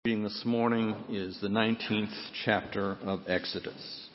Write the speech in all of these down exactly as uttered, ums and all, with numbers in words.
Reading this morning is the nineteenth chapter of Exodus.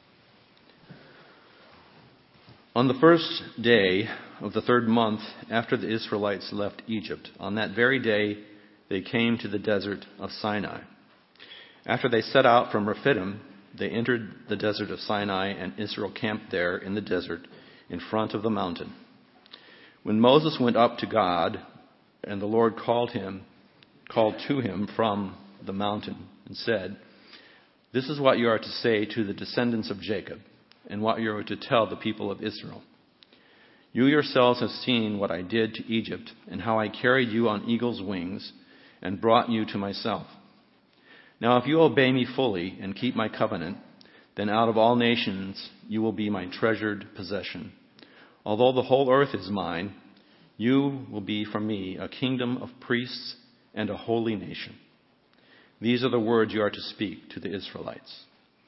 On the first day of the third month after the Israelites left Egypt, on that very day they came to the desert of Sinai. After they set out from Rephidim, they entered the desert of Sinai, and Israel camped there in the desert in front of the mountain. When Moses went up to God, and the Lord called him, called to him from the mountain and said, "This is what you are to say to the descendants of Jacob, and what you are to tell the people of Israel. You yourselves have seen what I did to Egypt, and how I carried you on eagle's wings and brought you to myself. Now if you obey me fully and keep my covenant, then out of all nations you will be my treasured possession. Although the whole earth is mine, you will be for me a kingdom of priests and a holy nation. These are the words you are to speak to the Israelites."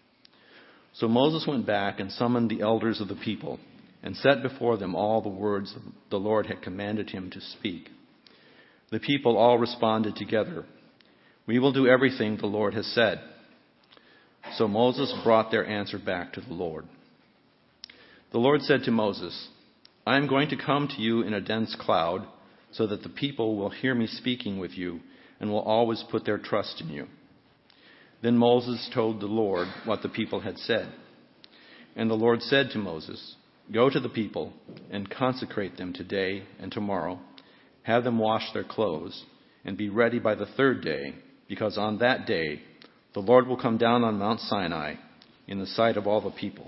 So Moses went back and summoned the elders of the people and set before them all the words the Lord had commanded him to speak. The people all responded together, "We will do everything the Lord has said." So Moses brought their answer back to the Lord. The Lord said to Moses, "I am going to come to you in a dense cloud, so that the people will hear me speaking with you and will always put their trust in you." Then Moses told the Lord what the people had said. And the Lord said to Moses, "Go to the people and consecrate them today and tomorrow. Have them wash their clothes and be ready by the third day, because on that day the Lord will come down on Mount Sinai in the sight of all the people.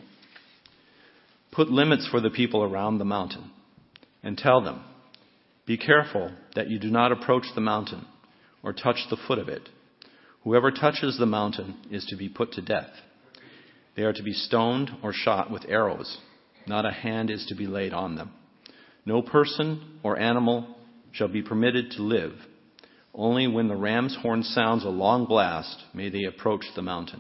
Put limits for the people around the mountain and tell them, 'Be careful that you do not approach the mountain or touch the foot of it. Whoever touches the mountain is to be put to death. They are to be stoned or shot with arrows. Not a hand is to be laid on them. No person or animal shall be permitted to live. Only when the ram's horn sounds a long blast may they approach the mountain.'"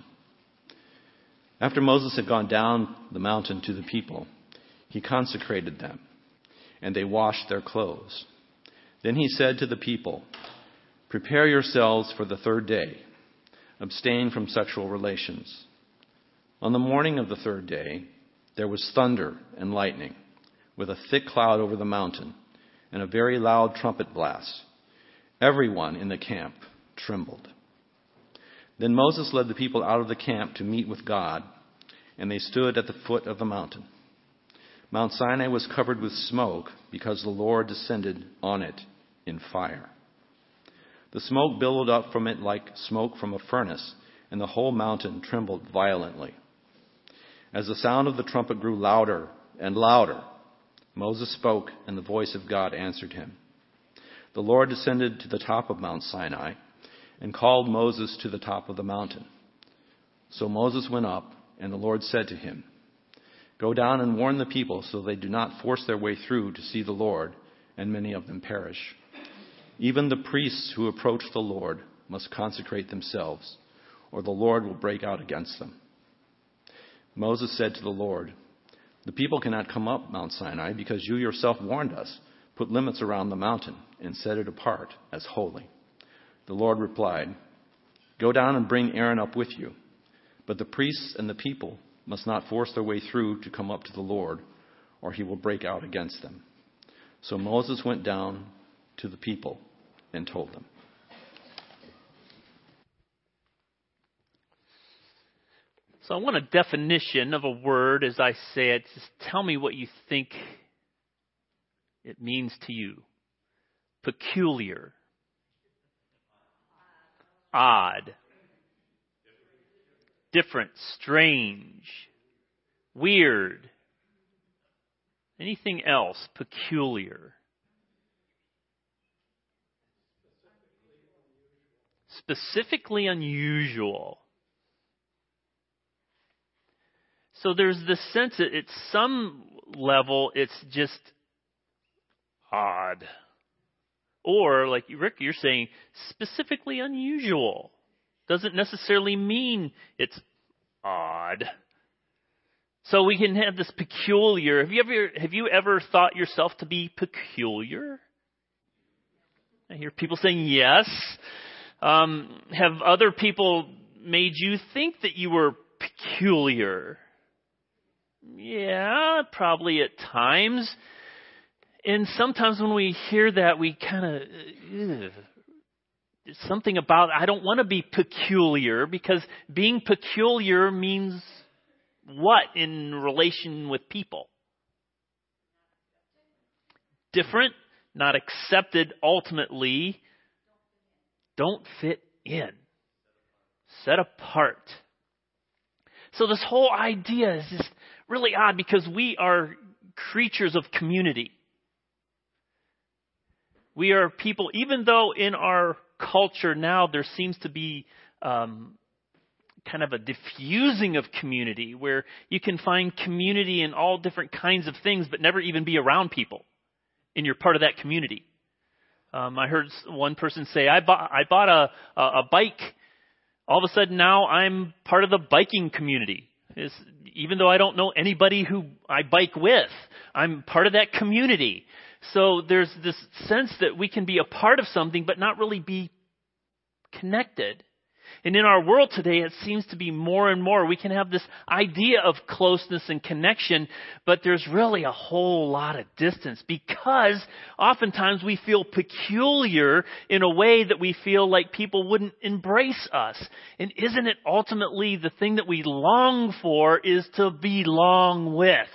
After Moses had gone down the mountain to the people, he consecrated them, and they washed their clothes. Then he said to the people, "Prepare yourselves for the third day. Abstain from sexual relations." On the morning of the third day, there was thunder and lightning, with a thick cloud over the mountain, and a very loud trumpet blast. Everyone in the camp trembled. Then Moses led the people out of the camp to meet with God, and they stood at the foot of the mountain. Mount Sinai was covered with smoke because the Lord descended on it in fire. The smoke billowed up from it like smoke from a furnace, and the whole mountain trembled violently. As the sound of the trumpet grew louder and louder, Moses spoke, and the voice of God answered him. The Lord descended to the top of Mount Sinai and called Moses to the top of the mountain. So Moses went up, and the Lord said to him, "Go down and warn the people so they do not force their way through to see the Lord, and many of them perish. Even the priests who approach the Lord must consecrate themselves, or the Lord will break out against them." Moses said to the Lord, "The people cannot come up Mount Sinai because you yourself warned us. Put limits around the mountain and set it apart as holy." The Lord replied, "Go down and bring Aaron up with you. But the priests and the people must not force their way through to come up to the Lord, or he will break out against them." So Moses went down to the people and told them. So I want a definition of a word as I say it. Just tell me what you think it means to you. Peculiar. Odd. Different. Strange. Weird. Anything else? Peculiar. Specifically unusual. So there's this sense that at some level it's just odd. Or, like Rick, you're saying, specifically unusual. Doesn't necessarily mean it's odd. So we can have this peculiar. Have you ever have you ever thought yourself to be peculiar? I hear people saying yes. Um, have other people made you think that you were peculiar? Yeah, probably at times. And sometimes when we hear that, we kind of, something about, I don't want to be peculiar, because being peculiar means what in relation with people? Different, not accepted, ultimately. Don't fit in. Set apart. So this whole idea is just really odd, because we are creatures of community. We are people, even though in our culture now there seems to be um, kind of a diffusing of community, where you can find community in all different kinds of things, but never even be around people, and you're part of that community. Um, I heard one person say, I bought, I bought a, a, a bike. All of a sudden now I'm part of the biking community. It's, even though I don't know anybody who I bike with, I'm part of that community. So there's this sense that we can be a part of something, but not really be connected. And in our world today, it seems to be more and more. We can have this idea of closeness and connection, but there's really a whole lot of distance, because oftentimes we feel peculiar in a way that we feel like people wouldn't embrace us. And isn't it ultimately the thing that we long for is to belong with?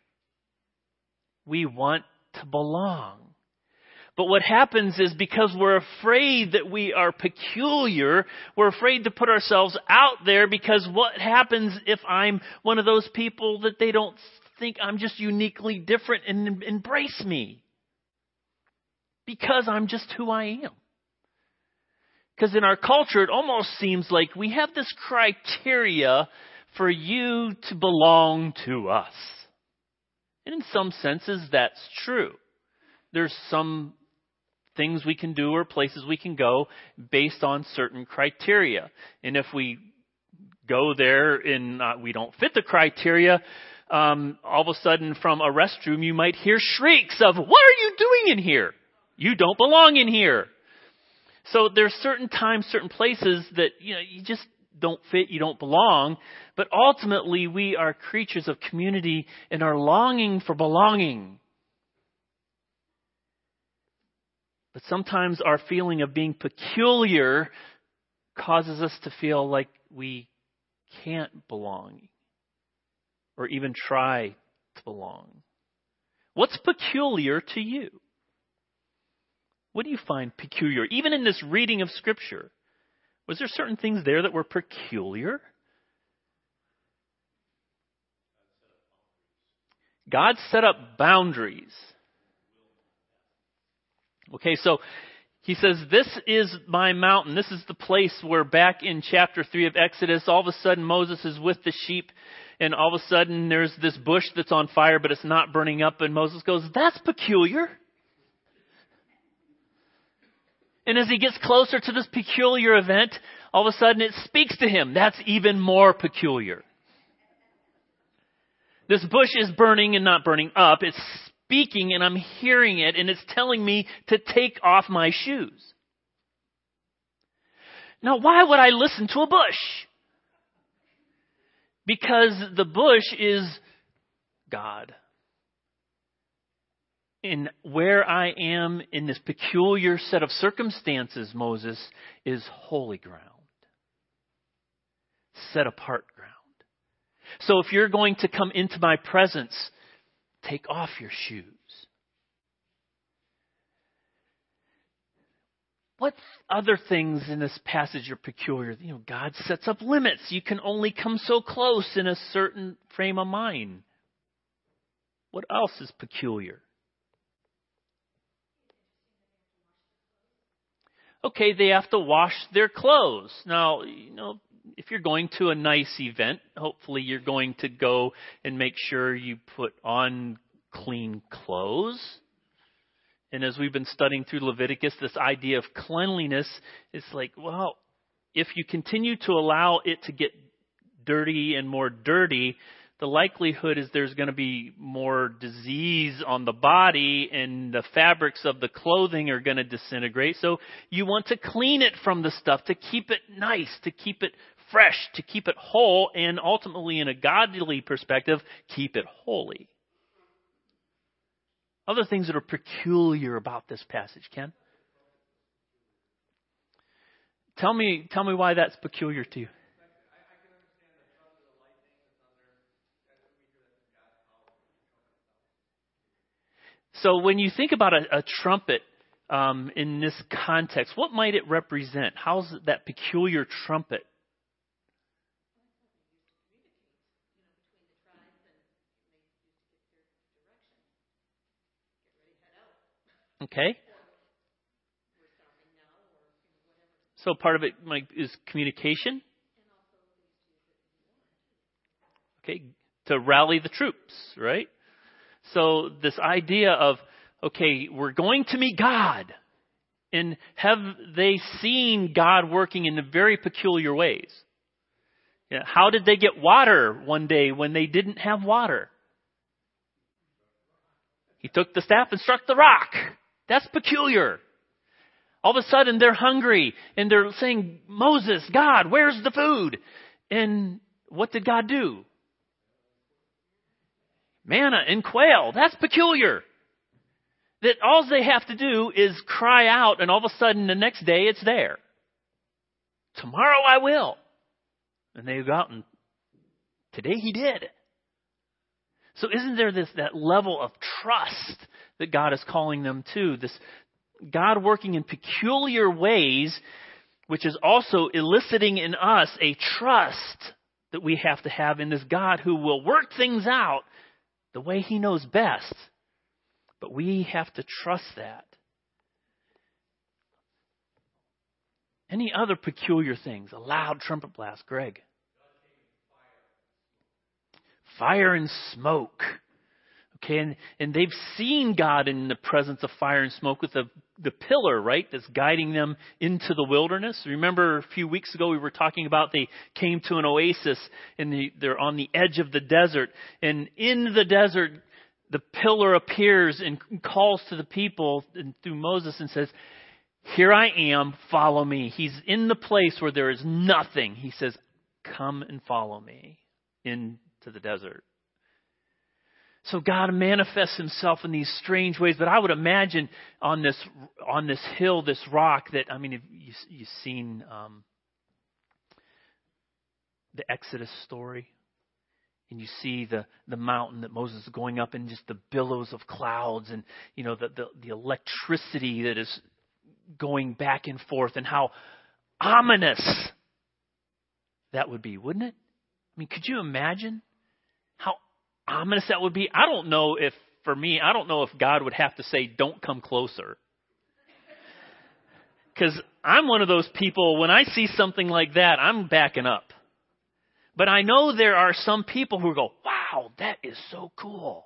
We want to belong. But what happens is, because we're afraid that we are peculiar, we're afraid to put ourselves out there, because what happens if I'm one of those people that they don't think I'm just uniquely different and embrace me? Because I'm just who I am. Because in our culture, it almost seems like we have this criteria for you to belong to us. And in some senses, that's true. There's some things we can do or places we can go based on certain criteria. And if we go there and uh, we don't fit the criteria, um, all of a sudden from a restroom you might hear shrieks of, "What are you doing in here? You don't belong in here." So there's certain times, certain places that, you know, you just don't fit, you don't belong. But ultimately we are creatures of community and are longing for belonging. But sometimes our feeling of being peculiar causes us to feel like we can't belong or even try to belong. What's peculiar to you? What do you find peculiar? Even in this reading of Scripture, was there certain things there that were peculiar? God set up boundaries. Okay, so he says, this is my mountain. This is the place where back in chapter three of Exodus, all of a sudden Moses is with the sheep, and all of a sudden there's this bush that's on fire, but it's not burning up. And Moses goes, "That's peculiar." And as he gets closer to this peculiar event, all of a sudden it speaks to him. That's even more peculiar. This bush is burning and not burning up. It's speaking and I'm hearing it, and it's telling me to take off my shoes. Now, why would I listen to a bush? Because the bush is God. And where I am in this peculiar set of circumstances, Moses, is holy ground. Set apart ground. So if you're going to come into my presence, take off your shoes. What other things in this passage are peculiar? You know, God sets up limits. You can only come so close in a certain frame of mind. What else is peculiar? Okay, they have to wash their clothes. Now, you know, if you're going to a nice event, hopefully you're going to go and make sure you put on clean clothes. And as we've been studying through Leviticus, this idea of cleanliness is like, well, if you continue to allow it to get dirty and more dirty, the likelihood is there's going to be more disease on the body and the fabrics of the clothing are going to disintegrate. So you want to clean it from the stuff to keep it nice, to keep it fresh, to keep it whole, and ultimately in a godly perspective, keep it holy. Other things that are peculiar about this passage, Ken? Tell me, tell me why that's peculiar to you. So when you think about a, a trumpet um, in this context, what might it represent? How's that peculiar trumpet? Okay. So part of it might, is communication. Okay, to rally the troops, right? So this idea of, okay, we're going to meet God. And have they seen God working in very peculiar ways? Yeah, how did they get water one day when they didn't have water? He took the staff and struck the rock. That's peculiar. All of a sudden they're hungry and they're saying, Moses, God, where's the food? And what did God do? Manna and quail. That's peculiar. That all they have to do is cry out and all of a sudden the next day it's there. Tomorrow I will. And they go out and today he did. So isn't there this that level of trust that God is calling them to? This God working in peculiar ways, which is also eliciting in us a trust that we have to have in this God who will work things out the way he knows best. But we have to trust that. Any other peculiar things? A loud trumpet blast, Greg. Fire and smoke. Okay, and, and they've seen God in the presence of fire and smoke with the, the pillar, right, that's guiding them into the wilderness. Remember a few weeks ago we were talking about they came to an oasis and the, they're on the edge of the desert. And in the desert, the pillar appears and calls to the people and through Moses and says, here I am, follow me. He's in the place where there is nothing. He says, come and follow me into the desert. So God manifests himself in these strange ways. But I would imagine on this on this hill, this rock that, I mean, you, you've seen um, the Exodus story. And you see the, the mountain that Moses is going up and just the billows of clouds and, you know, the, the, the electricity that is going back and forth and how ominous that would be, wouldn't it? I mean, could you imagine how ominous that would be? I don't know if, for me, I don't know if God would have to say, don't come closer. Because I'm one of those people, when I see something like that, I'm backing up. But I know there are some people who go, wow, that is so cool.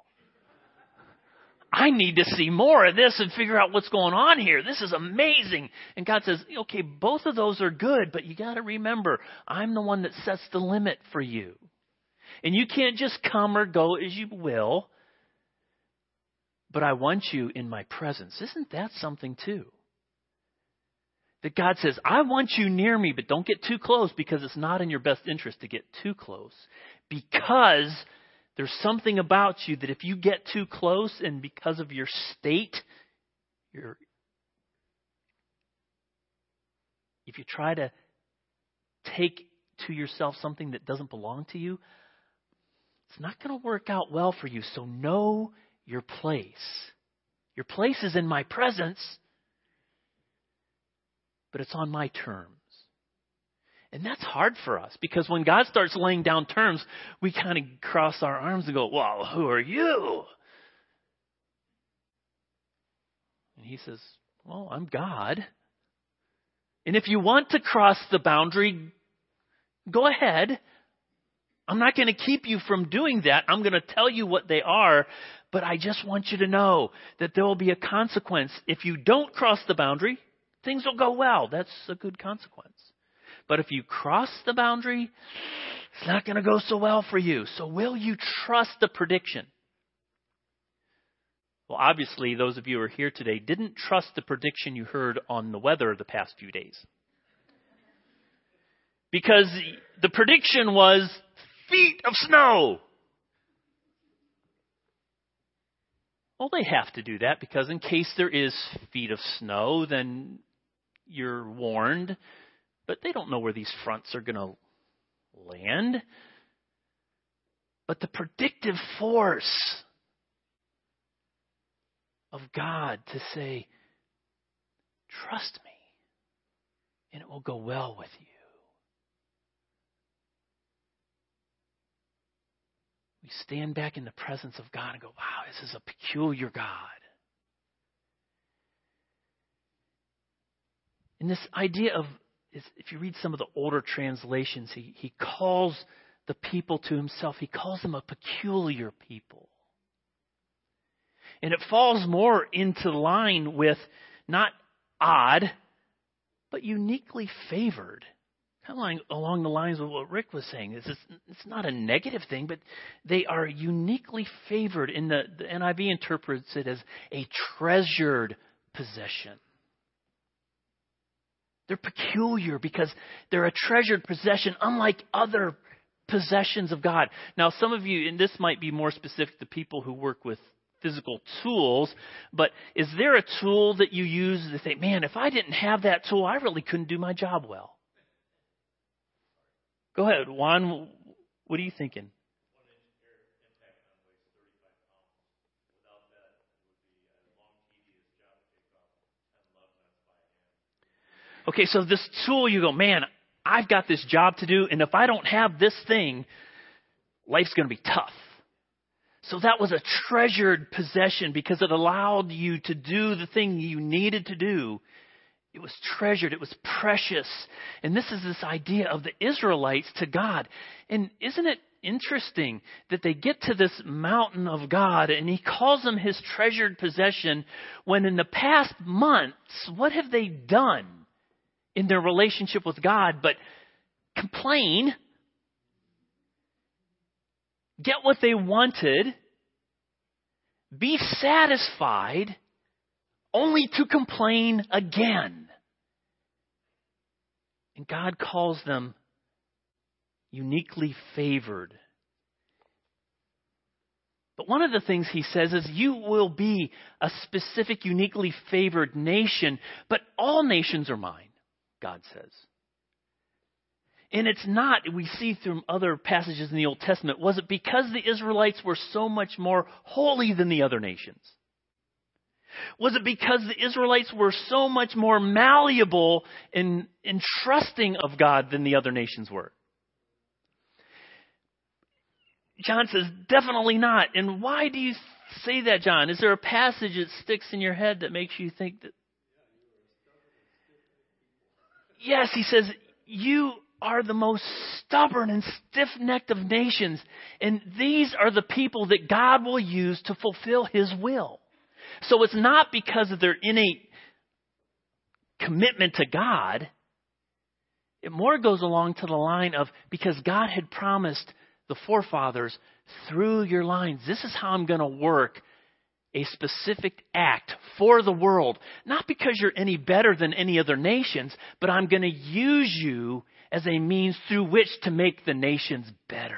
I need to see more of this and figure out what's going on here. This is amazing. And God says, okay, both of those are good, but you got to remember, I'm the one that sets the limit for you. And you can't just come or go as you will, but I want you in my presence. Isn't that something too? That God says, I want you near me, but don't get too close because it's not in your best interest to get too close. Because there's something about you that if you get too close and because of your state, you're, if you try to take to yourself something that doesn't belong to you, it's not going to work out well for you. So know your place. Your place is in my presence, but it's on my terms. And that's hard for us because when God starts laying down terms, we kind of cross our arms and go, well, who are you? And he says, well, I'm God. And if you want to cross the boundary, go ahead. I'm not going to keep you from doing that. I'm going to tell you what they are. But I just want you to know that there will be a consequence. If you don't cross the boundary, things will go well. That's a good consequence. But if you cross the boundary, It's not going to go so well for you. So will you trust the prediction? Well, obviously, those of you who are here today didn't trust the prediction you heard on the weather the past few days. Because the prediction was feet of snow. Well, they have to do that because in case there is feet of snow, then you're warned. But they don't know where these fronts are going to land. But the predictive force of God to say, trust me, and it will go well with you. We stand back in the presence of God and go, wow, this is a peculiar God. And this idea of, if you read some of the older translations, he, he calls the people to himself, he calls them a peculiar people. And it falls more into line with not odd, but uniquely favored. Kind of like along the lines of what Rick was saying. It's, just, it's not a negative thing, but they are uniquely favored. In the, the N I V interprets it as a treasured possession. They're peculiar because they're a treasured possession, unlike other possessions of God. Now, some of you, and this might be more specific to people who work with physical tools, but is there a tool that you use to think, man, if I didn't have that tool, I really couldn't do my job well? Go ahead, Juan. What are you thinking? Okay, so this tool, you go, man, I've got this job to do, and if I don't have this thing, life's going to be tough. So that was a treasured possession because it allowed you to do the thing you needed to do. It was treasured. It was precious. And this is this idea of the Israelites to God. And isn't it interesting that they get to this mountain of God and he calls them his treasured possession when in the past months, what have they done in their relationship with God but complain, get what they wanted, be satisfied, only to complain again. And God calls them uniquely favored. But one of the things he says is you will be a specific, uniquely favored nation, but all nations are mine, God says. And it's not, we see through other passages in the Old Testament, was it because the Israelites were so much more holy than the other nations? Was it because the Israelites were so much more malleable and, and trusting of God than the other nations were? John says, definitely not. And why do you say that, John? Is there a passage that sticks in your head that makes you think that? Yes, he says, you are the most stubborn and stiff-necked of nations. And these are the people that God will use to fulfill his will. So it's not because of their innate commitment to God. It more goes along to the line of because God had promised the forefathers through your lines, this is how I'm going to work a specific act for the world. Not because you're any better than any other nations, but I'm going to use you as a means through which to make the nations better.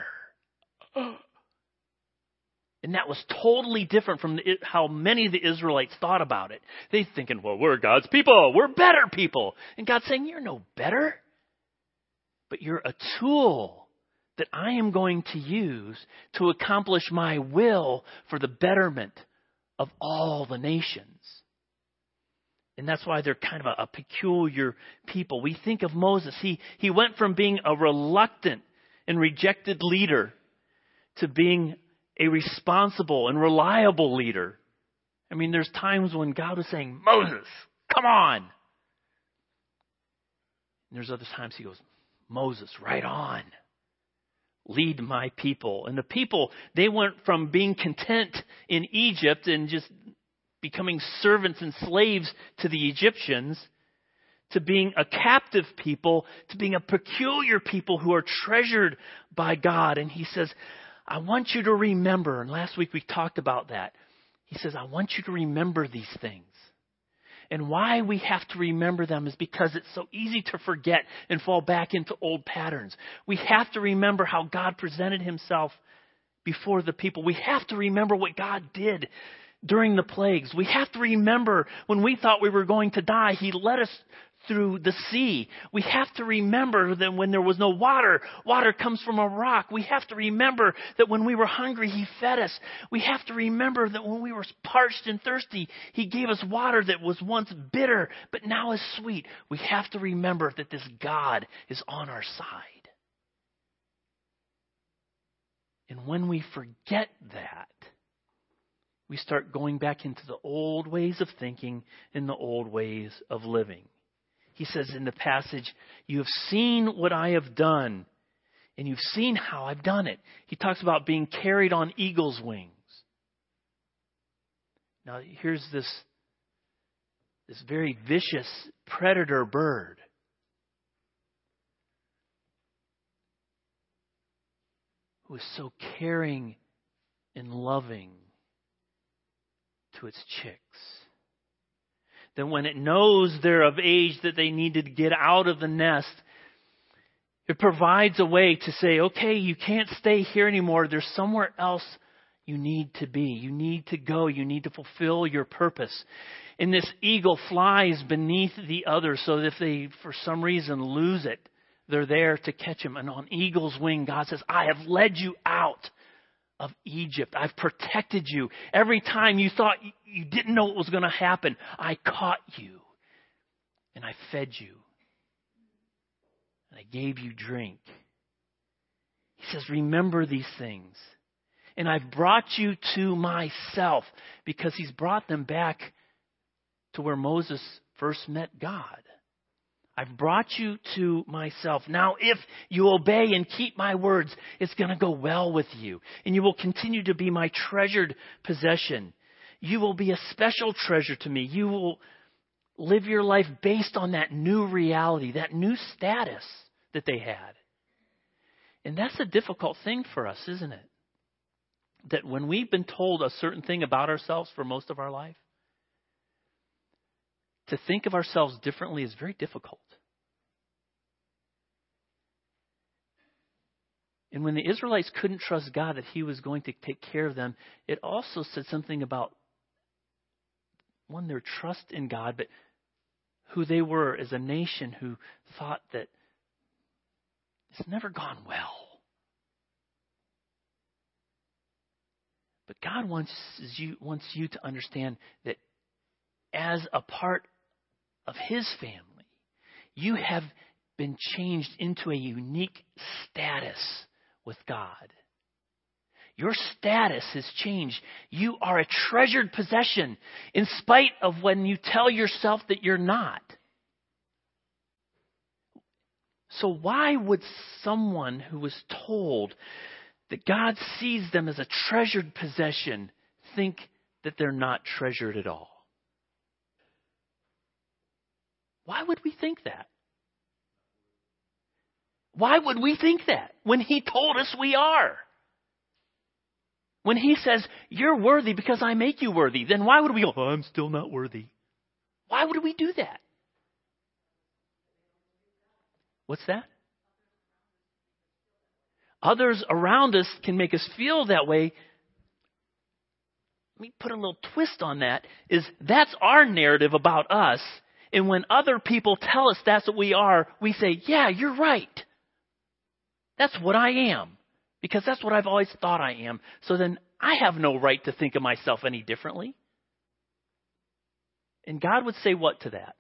And that was totally different from the, how many of the Israelites thought about it. They're thinking, well, we're God's people. We're better people. And God's saying, you're no better. But you're a tool that I am going to use to accomplish my will for the betterment of all the nations. And that's why they're kind of a, a peculiar people. We think of Moses. He, he went from being a reluctant and rejected leader to being a responsible and reliable leader. I mean, there's times when God was saying, Moses, come on. And there's other times he goes, Moses, right on. Lead my people. And the people, they went from being content in Egypt and just becoming servants and slaves to the Egyptians to being a captive people, to being a peculiar people who are treasured by God. And he says, I want you to remember, and last week we talked about that. He says, I want you to remember these things. And why we have to remember them is because it's so easy to forget and fall back into old patterns. We have to remember how God presented himself before the people. We have to remember what God did during the plagues. We have to remember when we thought we were going to die, he led us through the sea. We have to remember that when there was no water, water comes from a rock. We have to remember that when we were hungry, he fed us. We have to remember that when we were parched and thirsty, he gave us water that was once bitter, but now is sweet. We have to remember that this God is on our side. And when we forget that, we start going back into the old ways of thinking and the old ways of living. He says in the passage, you have seen what I have done, and you've seen how I've done it. He talks about being carried on eagle's wings. Now, here's this, this very vicious predator bird. Who is so caring and loving to its chicks. That when it knows they're of age that they need to get out of the nest, it provides a way to say, okay, you can't stay here anymore. There's somewhere else you need to be. You need to go. You need to fulfill your purpose. And this eagle flies beneath the others so that if they, for some reason, lose it, they're there to catch him. And on eagle's wing, God says, I have led you out of Egypt. I've protected you. Every time you thought you didn't know what was going to happen, I caught you. And I fed you. And I gave you drink. He says, remember these things. And I've brought you to myself, because he's brought them back to where Moses first met God. I've brought you to myself. Now, if you obey and keep my words, it's going to go well with you. And you will continue to be my treasured possession. You will be a special treasure to me. You will live your life based on that new reality, that new status that they had. And that's a difficult thing for us, isn't it? That when we've been told a certain thing about ourselves for most of our life, to think of ourselves differently is very difficult. And when the Israelites couldn't trust God that he was going to take care of them, it also said something about, one, their trust in God, but who they were as a nation who thought that it's never gone well. But God wants you, wants you to understand that as a part of his family, you have been changed into a unique status with God. Your status has changed. You are a treasured possession in spite of when you tell yourself that you're not. So why would someone who was told that God sees them as a treasured possession think that they're not treasured at all? Why would we think that? Why would we think that when he told us we are? When he says, you're worthy because I make you worthy, then why would we go, oh, I'm still not worthy? Why would we do that? What's that? Others around us can make us feel that way. Let me put a little twist on that. Is that's our narrative about us. And when other people tell us that's what we are, we say, yeah, you're right. That's what I am. Because that's what I've always thought I am. So then I have no right to think of myself any differently. And God would say what to that?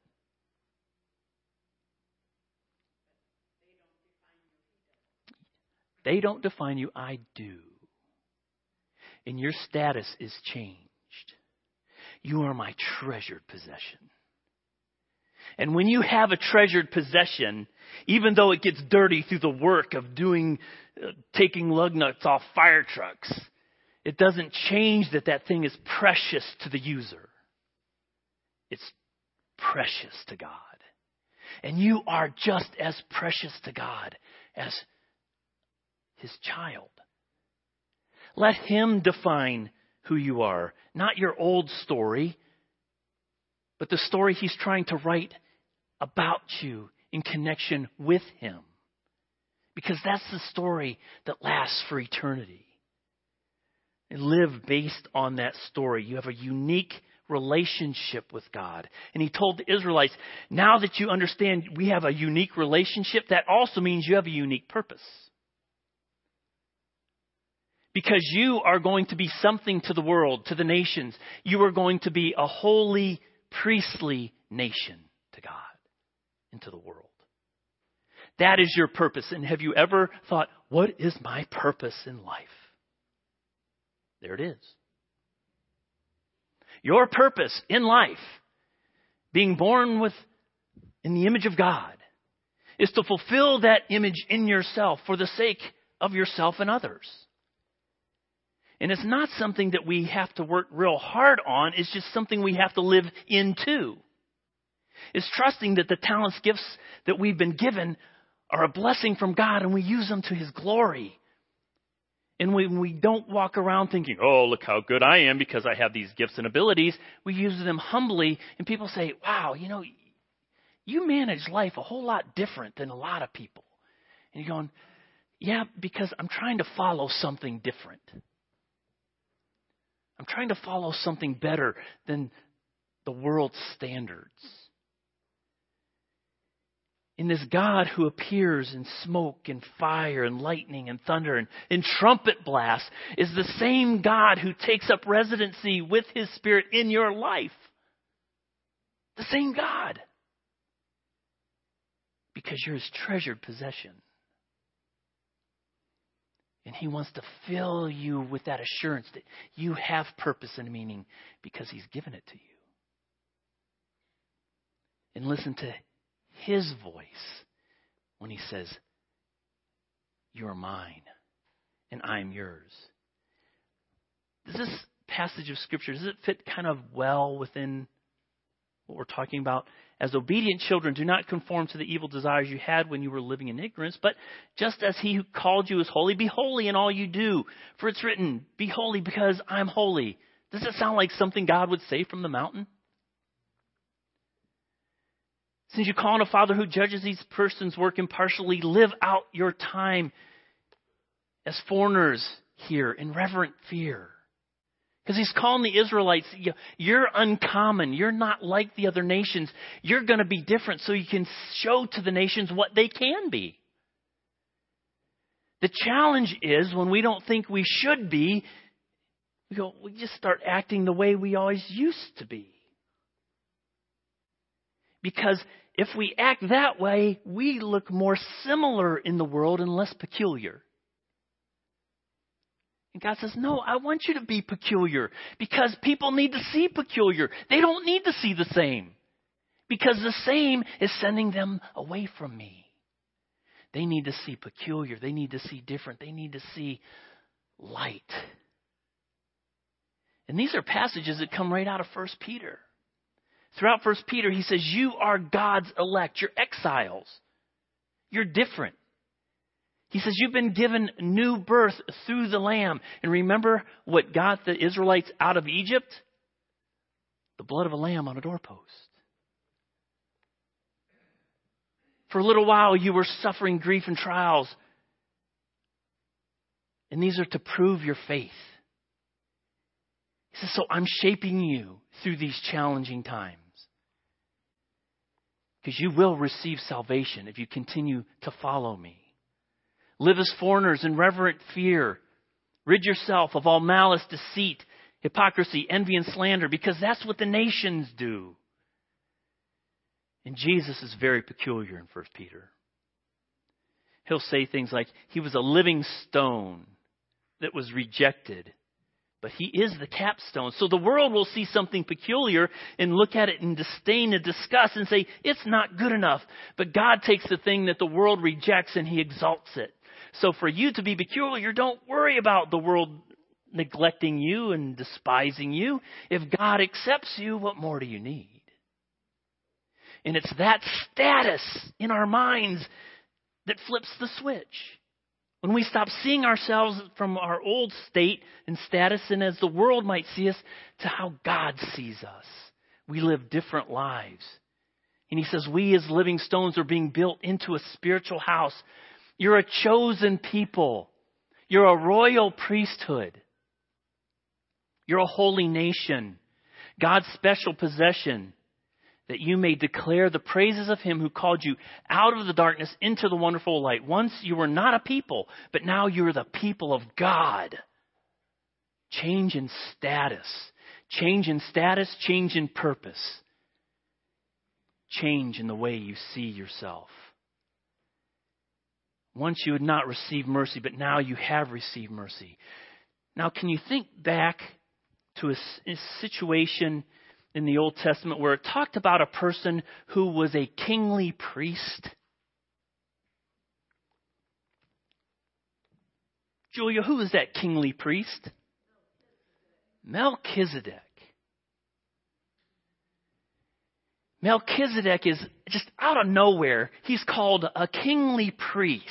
They don't define you, I do. And your status is changed. You are my treasured possession. And when you have a treasured possession, even though it gets dirty through the work of doing, uh, taking lug nuts off fire trucks, it doesn't change that that thing is precious to the user. It's precious to God. And you are just as precious to God as his child. Let him define who you are, not your old story, but the story he's trying to write about you in connection with him. Because that's the story that lasts for eternity. And live based on that story. You have a unique relationship with God. And he told the Israelites, now that you understand we have a unique relationship, that also means you have a unique purpose. Because you are going to be something to the world, to the nations. You are going to be a holy, priestly nation to God and to the world. That is your purpose. And have you ever thought, what is my purpose in life? There it is. Your purpose in life, being born with in the image of God, is to fulfill that image in yourself for the sake of yourself and others. And it's not something that we have to work real hard on. It's just something we have to live into. It's trusting that the talents, gifts that we've been given are a blessing from God and we use them to his glory. And when we don't walk around thinking, oh, look how good I am because I have these gifts and abilities, we use them humbly. And people say, wow, you know, you manage life a whole lot different than a lot of people. And you're going, yeah, because I'm trying to follow something different. I'm trying to follow something better than the world's standards. In this God who appears in smoke and fire and lightning and thunder and in trumpet blasts is the same God who takes up residency with his Spirit in your life. The same God. Because you're his treasured possession. And he wants to fill you with that assurance that you have purpose and meaning because he's given it to you. And listen to his voice when he says, you're mine and I'm yours. Does this passage of Scripture, does it fit kind of well within what we're talking about? As obedient children, do not conform to the evil desires you had when you were living in ignorance, but just as he who called you is holy, be holy in all you do. For it's written, be holy because I'm holy. Does it sound like something God would say from the mountain? Since you call on a Father who judges these persons' work impartially, live out your time as foreigners here in reverent fear. Because he's calling the Israelites, you're uncommon. You're not like the other nations. You're going to be different so you can show to the nations what they can be. The challenge is when we don't think we should be, we go, we just start acting the way we always used to be. Because if we act that way, we look more similar in the world and less peculiar. And God says, no, I want you to be peculiar because people need to see peculiar. They don't need to see the same because the same is sending them away from me. They need to see peculiar. They need to see different. They need to see light. And these are passages that come right out of First Peter. Throughout First Peter, he says, you are God's elect. You're exiles. You're different. He says, you've been given new birth through the Lamb. And remember what got the Israelites out of Egypt? The blood of a lamb on a doorpost. For a little while, you were suffering grief and trials. And these are to prove your faith. He says, so I'm shaping you through these challenging times. Because you will receive salvation if you continue to follow me. Live as foreigners in reverent fear. Rid yourself of all malice, deceit, hypocrisy, envy, and slander, because that's what the nations do. And Jesus is very peculiar in First Peter. He'll say things like, he was a living stone that was rejected, but he is the capstone. So the world will see something peculiar and look at it in disdain and disgust and say, it's not good enough. But God takes the thing that the world rejects and he exalts it. So for you to be peculiar, don't worry about the world neglecting you and despising you. If God accepts you, what more do you need? And it's that status in our minds that flips the switch. When we stop seeing ourselves from our old state and status and as the world might see us to how God sees us, we live different lives. And he says, we as living stones are being built into a spiritual house. You're a chosen people. You're a royal priesthood. You're a holy nation, God's special possession, that you may declare the praises of him who called you out of the darkness into the wonderful light. Once you were not a people, but now you're the people of God. Change in status. Change in status, change in purpose. Change in the way you see yourself. Once you had not received mercy, but now you have received mercy. Now, can you think back to a, a situation in the Old Testament where it talked about a person who was a kingly priest? Julia, who is that kingly priest? Melchizedek. Melchizedek is just out of nowhere. He's called a kingly priest.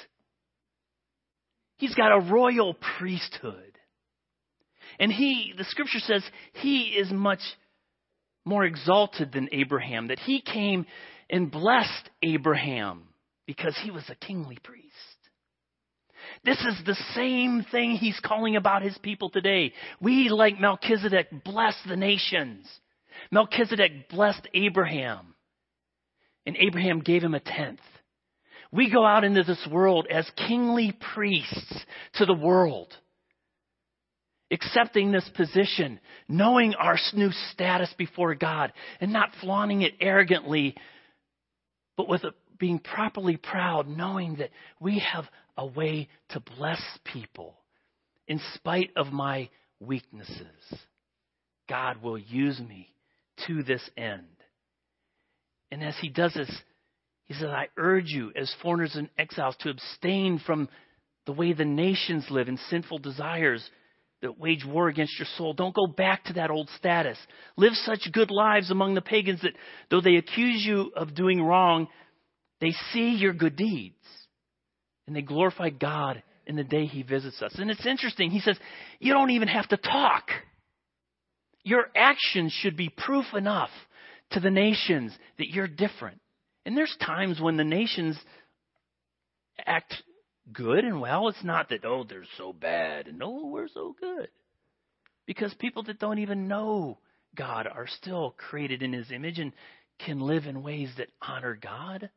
He's got a royal priesthood. And he, the scripture says, he is much more exalted than Abraham, that he came and blessed Abraham because he was a kingly priest. This is the same thing he's calling about his people today. We, like Melchizedek, bless the nations. Melchizedek blessed Abraham, and Abraham gave him a tenth. We go out into this world as kingly priests to the world, accepting this position, knowing our new status before God, and not flaunting it arrogantly, but with a, being properly proud, knowing that we have a way to bless people in spite of my weaknesses. God will use me to this end. And as he does this, he says, I urge you as foreigners and exiles to abstain from the way the nations live in sinful desires that wage war against your soul. Don't go back to that old status. Live such good lives among the pagans that though they accuse you of doing wrong, they see your good deeds and they glorify God in the day he visits us. And it's interesting. He says, you don't even have to talk. Your actions should be proof enough to the nations that you're different. And there's times when the nations act good and well. It's not that, oh, they're so bad and no, we're so good. Because people that don't even know God are still created in his image and can live in ways that honor God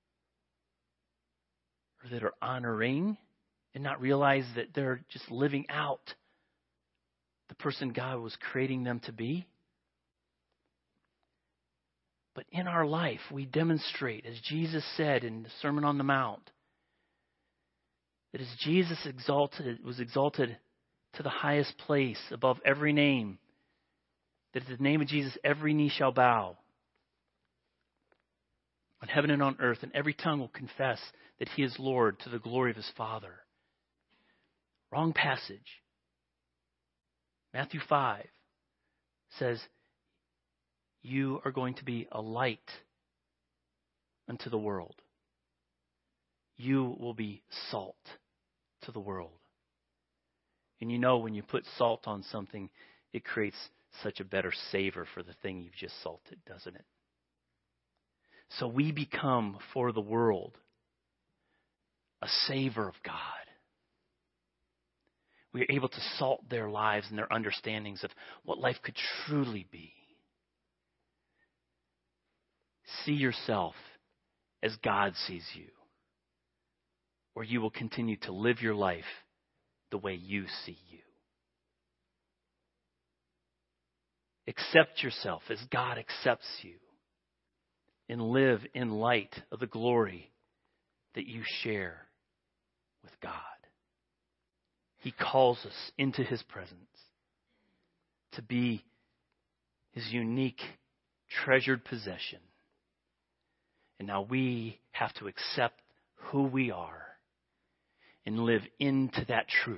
or that are honoring and not realize that they're just living out the person God was creating them to be. But in our life, we demonstrate, as Jesus said in the Sermon on the Mount, that as Jesus exalted, was exalted to the highest place above every name, that at the name of Jesus every knee shall bow on heaven and on earth, and every tongue will confess that he is Lord to the glory of his Father. Wrong passage. Matthew five says, you are going to be a light unto the world. You will be salt to the world. And you know when you put salt on something, it creates such a better savor for the thing you've just salted, doesn't it? So we become for the world a savor of God. We are able to salt their lives and their understandings of what life could truly be. See yourself as God sees you, or you will continue to live your life the way you see you. Accept yourself as God accepts you, and live in light of the glory that you share with God. He calls us into his presence to be his unique, treasured possession. And now we have to accept who we are and live into that truth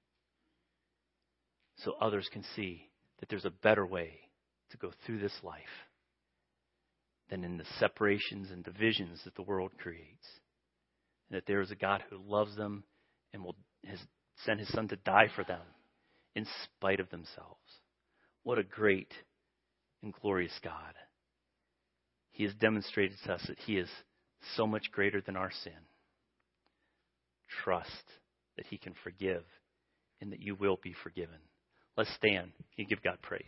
so others can see that there's a better way to go through this life than in the separations and divisions that the world creates. And that there is a God who loves them and will has sent his Son to die for them in spite of themselves. What a great and glorious God. He has demonstrated to us that he is so much greater than our sin. Trust that he can forgive and that you will be forgiven. Let's stand and give God praise.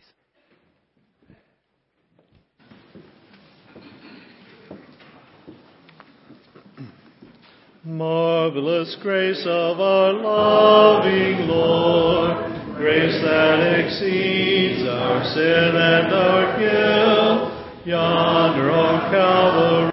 Marvelous grace of our loving Lord, grace that exceeds our sin and our guilt, yonder on Calvary.